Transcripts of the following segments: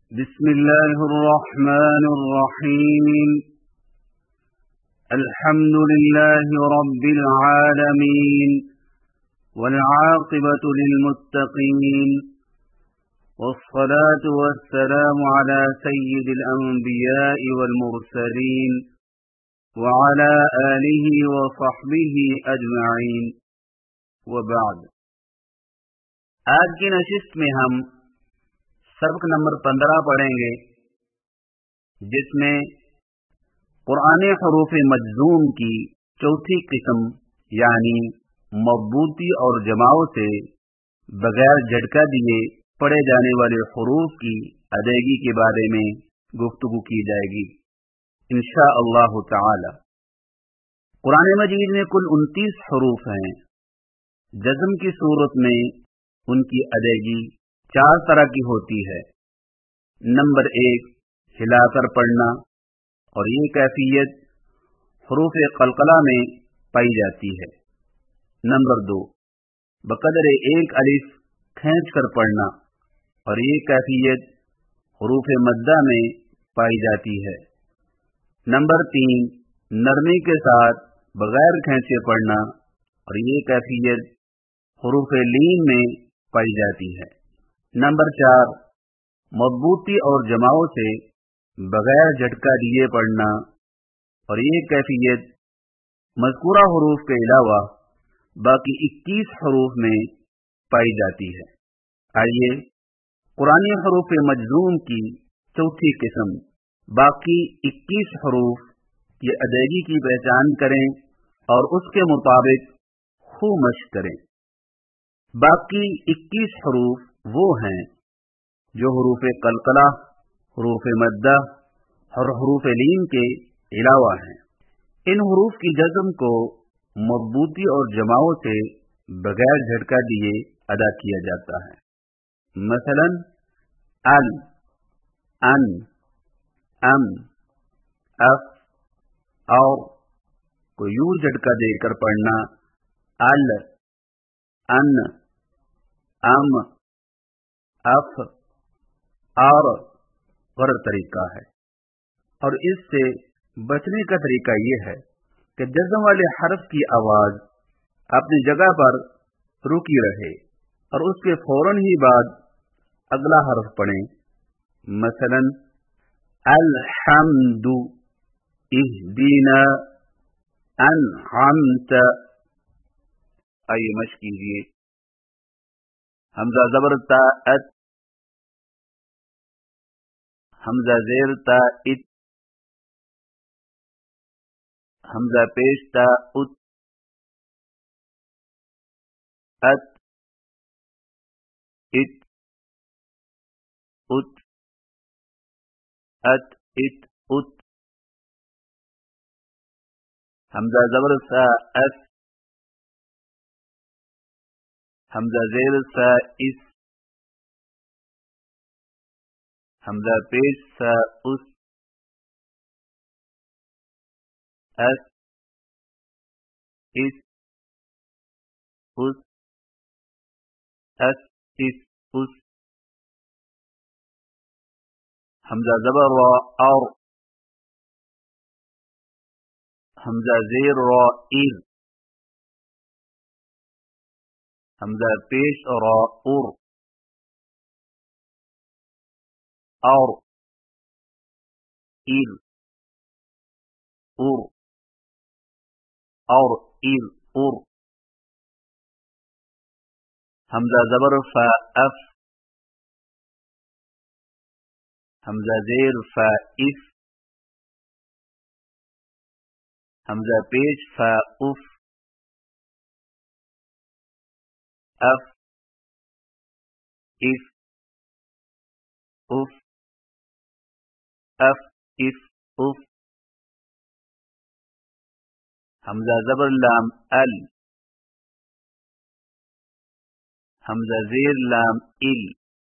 بسم الله الرحمن الرحيم. الحمد لله رب العالمين والعاقبة للمتقين والصلاة والسلام على سيد الأنبياء والمرسلين وعلى آله وصحبه أجمعين وبعد. آج کی نشست میں ہم سبق نمبر 15 پڑھیں گے، جس میں قرآن حروف مجزوم کی چوتھی قسم یعنی مربوطی اور جماؤں سے بغیر جھٹکا دیے پڑھے جانے والے حروف کی ادائیگی کے بارے میں گفتگو کی جائے گی انشاءاللہ تعالی. قرآن مجید میں کل 29 حروف ہیں. جزم کی صورت میں ان کی ادائیگی 4 طرح کی ہوتی ہے. نمبر 1 ہلا کر پڑھنا، اور یہ کیفیت حروف قلقلہ میں پائی جاتی ہے. نمبر 2 بقدر 1 الف کھینچ کر پڑھنا، اور یہ کیفیت حروف مدہ میں پائی جاتی ہے. نمبر 3 نرمی کے ساتھ بغیر کھینچے پڑھنا، اور یہ کیفیت حروف لین میں پائی جاتی ہے. نمبر 4 مربوطی اور جماؤں سے بغیر جھٹکا دیے پڑھنا، اور یہ کیفیت مذکورہ حروف کے علاوہ باقی 21 حروف میں پائی جاتی ہے. آئیے قرآن حروف مجزوم کی چوتھی قسم باقی 21 حروف کی ادائیگی کی پہچان کریں اور اس کے مطابق خوب مشق کریں. باقی 21 حروف وہ ہیں جو حروف قلقلہ، حروف مدہ اور حروف لین کے علاوہ ہیں. ان حروف کی جزم کو مربوطی اور جماؤں سے بغیر جھٹکا دیے ادا کیا جاتا ہے. مثلا ال، ان، ام، اف، اور کو یوں جھٹکا دے کر پڑھنا ال، ان، ام، اف، اور غلط طریقہ ہے. اور اس سے بچنے کا طریقہ یہ ہے کہ جزم والے حرف کی آواز اپنی جگہ پر رکی رہے اور اس کے فوراً ہی بعد اگلا حرف پڑھیں. مثلا الحمد، اہدنا، انعمت. آئیے مشق کیجیے. حمزہ زبر تا ات، حمزہ زیر تا ات، حمزہ پیش تا ات، ات، ات، ات، ات، ات، ات. حمزہ زبر سا اس، حمزہ زیر سا اس، حمزہ پیش سا اس، اس، اس، اس، اس، اس، اس. حمزہ زبر را اور، حمزہ زیر را ایر، حمزہ پیش را اور، ایر، اور، ایر، اور. حمزہ زبر فا اف، حمزہ زیر فا اف، حمزہ پیش فا اف، اف، اف، اف، اف، اف، اف. حمزہ زبر لام ال، حمزہ زیر لام ال،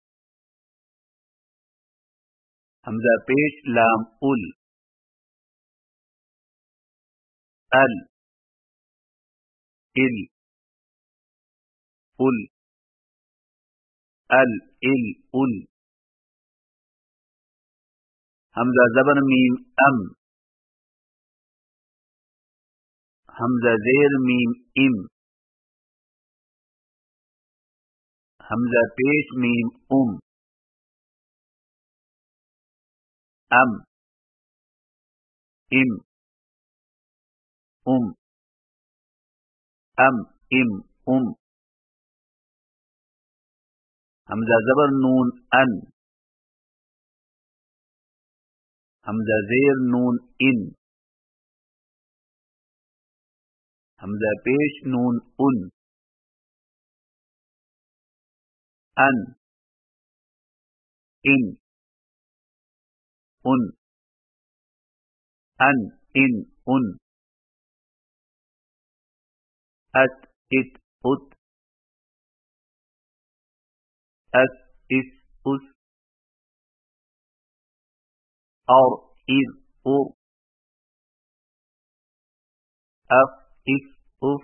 حمزہ پیش لام ال، ال، ال، ال، ال، ال، ال. حمزہ زبر میم ام، حمزہ زیر میم ام، حمزہ پیش میم ام، ام ام ام، ام ام ام، حمزہ زبر نون ان، حمزہ زیر نون ان، حمزہ پیش نون ان، ان ان ان، ان ان ان، ات ات ات، اس اس اس، اور اذ اور، اف اف اف،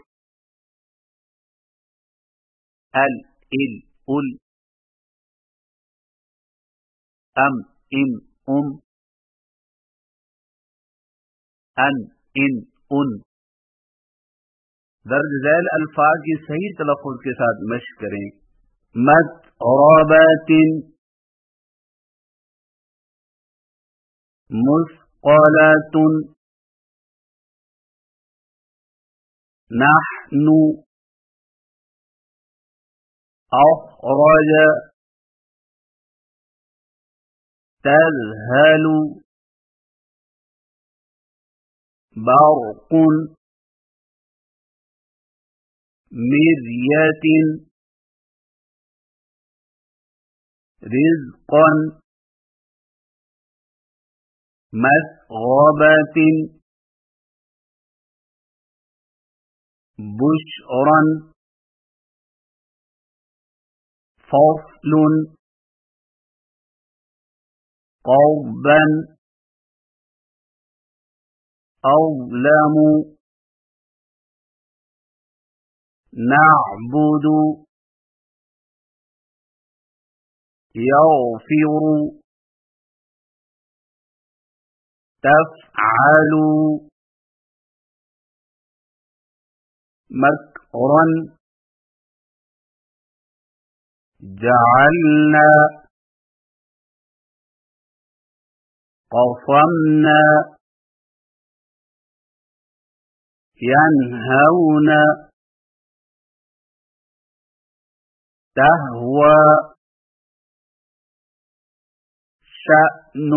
ال ال ال، ام ام ام، ان ان ان۔ درج ذیل الفاظ کی صحیح تلفظ کے ساتھ مشق کریں۔ متربۃ، مثقلۃ، نحن، اخرج، تذهل، برق، مرية، رزقا، مسغبة، بشرا، فصل، قربا، أظلم، نعبد، يغفر، تفعل، مكرا، جعلنا، قصمنا، ينهون، تهوى، شأن،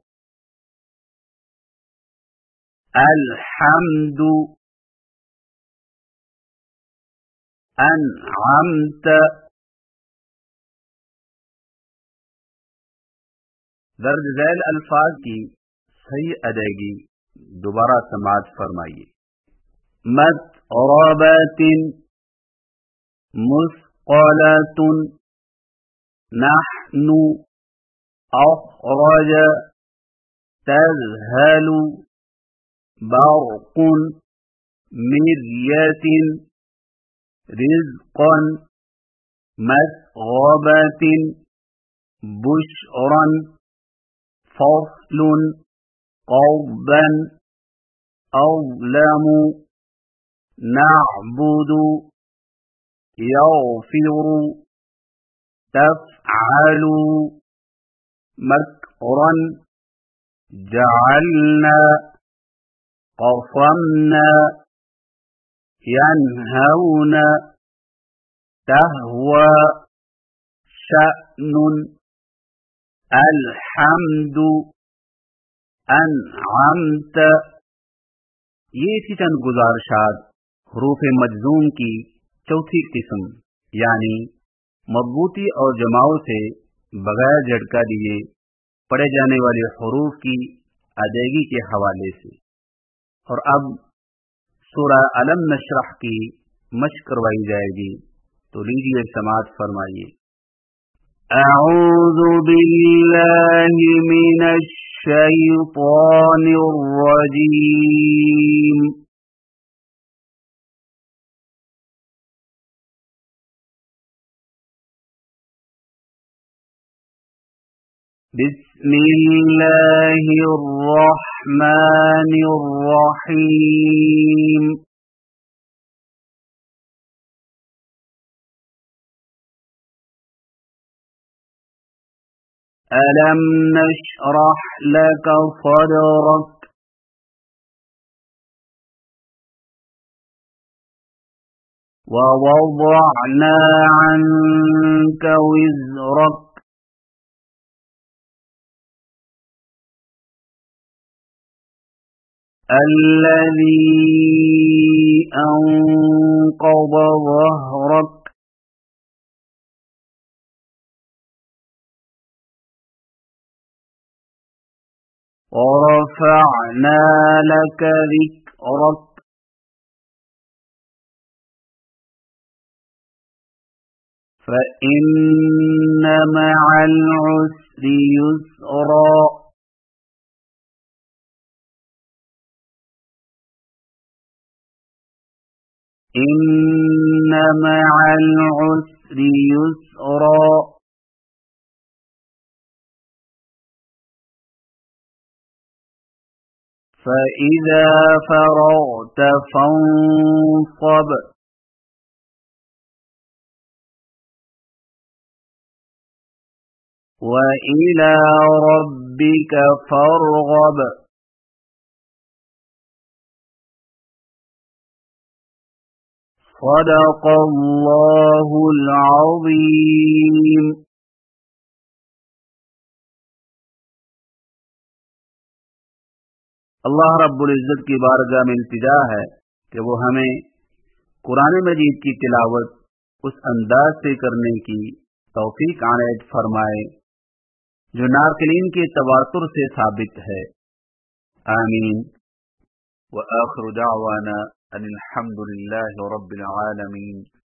الحمد، أنعمت۔ درج ذیل الفاظ کی صحیح ادائیگی دوبارہ سماعت فرمائیے۔ متربۃ، مثقلۃ، نحن، اخرج، تذهل، برق، مرية، رزقا، مسغبة، بشرا، فصل، قربا، أظلم، نعبد، يغفر، تفعل، مكرا، جعلنا، قصمنا، ينهون، تهوى، شأن، الحمد، انعمت۔ یہ تھی چند گزارشات حروف مجزوم کی چوتھی قسم یعنی مربوطی اور جماؤں سے بغیر جھٹکا دیے پڑھے جانے والے حروف کی ادائیگی کے حوالے سے۔ اور اب سورہ الم نشرح کی مشق کروائی جائے گی، تو لیجیے سماعت فرمائیے۔ اعوذ باللہ من الشیطان الرجیم، بسم الله الرحمن الرحيم ألم نشرح لك صدرك ووضعنا عنك وزرك الذي أنقض ظهرك ورفعنا لك ذكرك فإن مع العسر يسرا إن مع العسر يسرا فإذا فرغت فانصب وإلى ربك فارغب صدق الله العظيم. اللہ رب العزت کی بارگاہ میں التجا ہے کہ وہ ہمیں قرآن مجید کی تلاوت اس انداز سے کرنے کی توفیق عنایت فرمائے جو ناقلین کے تواتر سے ثابت ہے. آمین. وآخر دعوانا ان الحمد للہ رب العالمین.